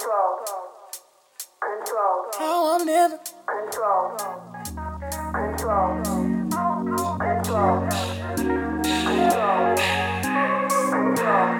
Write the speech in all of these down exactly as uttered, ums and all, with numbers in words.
Control. Control. How I'm living. Control. Control. Control. Control. Control. Control.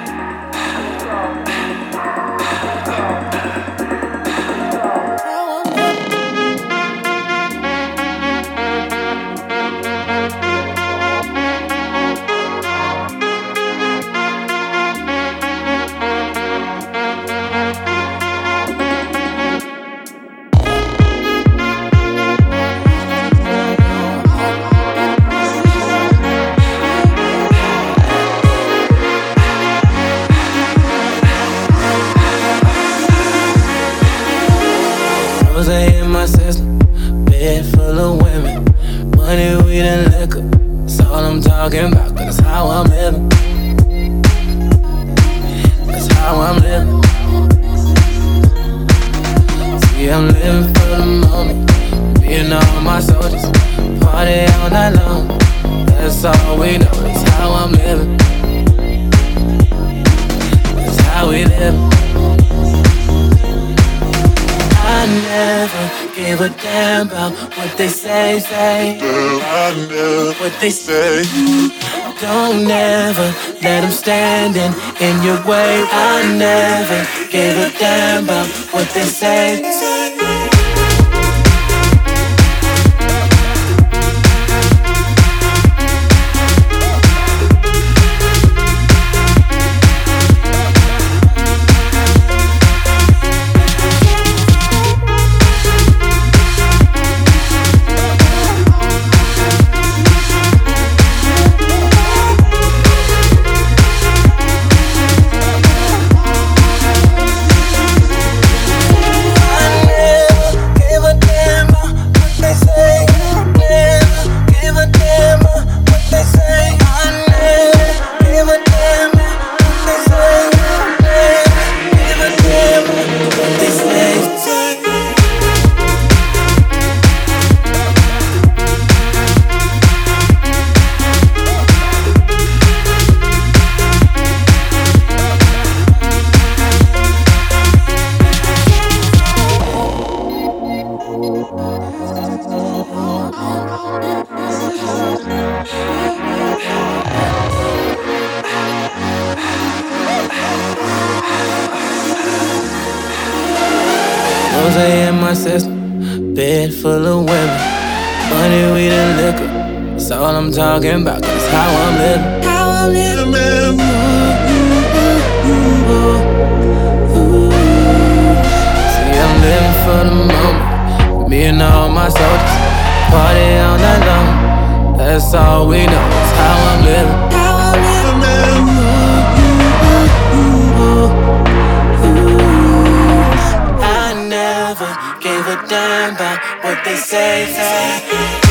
Rose in my system, bed full of women, money, weed, and liquor. That's all I'm talking about, 'cause that's how I'm living. That's how I'm living. See, I'm living for the moment, being all my soldiers, party all night long. That's all we know, that's how I'm living. That's how we live. I never give a damn about what they say, say. I never what they say. Don't never let them standing in your way. I never give a damn about what they say. Rose in my system, bed full of women, money, weed, and liquor. That's all I'm talking about, 'cause that's how I'm living. How I'm living. See, I'm living for the moment, me and all my soldiers, party all night long. That's all we know, that's how I'm living. How I'm living. I never gave a damn about what they say, say.